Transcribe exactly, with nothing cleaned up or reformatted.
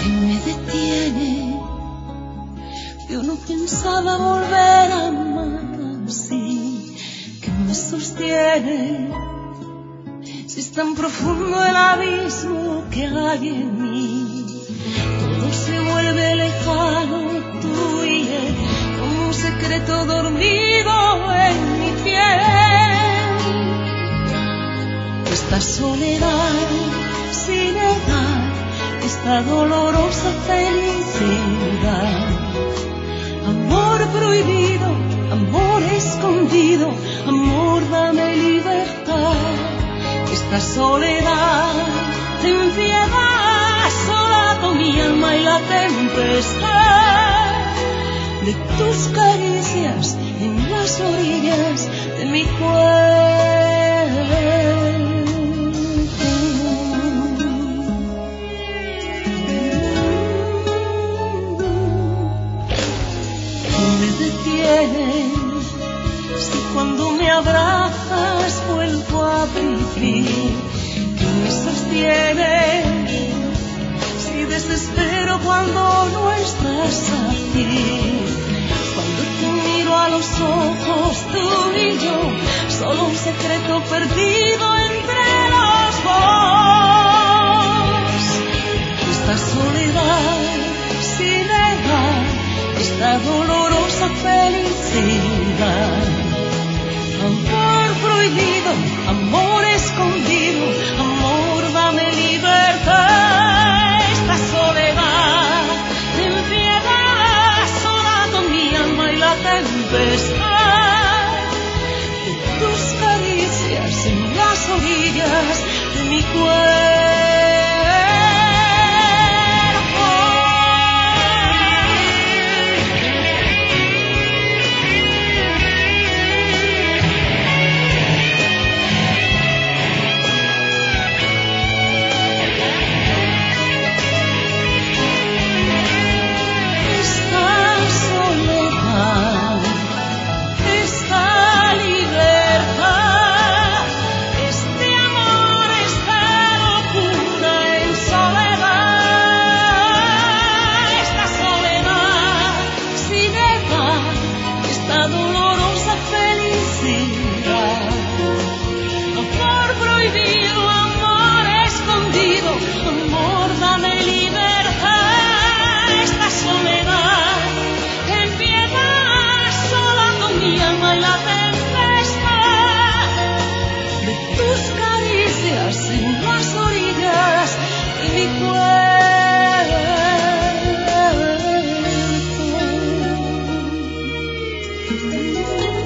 que me detiene. Yo no pensaba volver a amar así, que me sostiene. Si es tan profundo el abismo que hay en mí, todo se vuelve lejano, tú y él, como un secreto dormido en mi piel. Esta soledad sin edad, esta dolorosa felicidad, amor prohibido, amor escondido, amor dame libertad. Esta soledad, ten piedad, asolado mi alma y la tempestad de tus caricias en las orillas de mi cuerpo. Si cuando me abrazas vuelvo a vivir, que me sostiene. Si desespero cuando no estás aquí, cuando te miro a los ojos, tú y yo, solo un secreto perdido entre los dos. Esta soledad sin edad, esta dolorosa felicidad, amor prohibido, amor escondido, amor dame libertad. Esta soledad, ten piedad, asolado mi alma y la tempestad de tus caricias en las orillas de mi cuerpo. Thank you.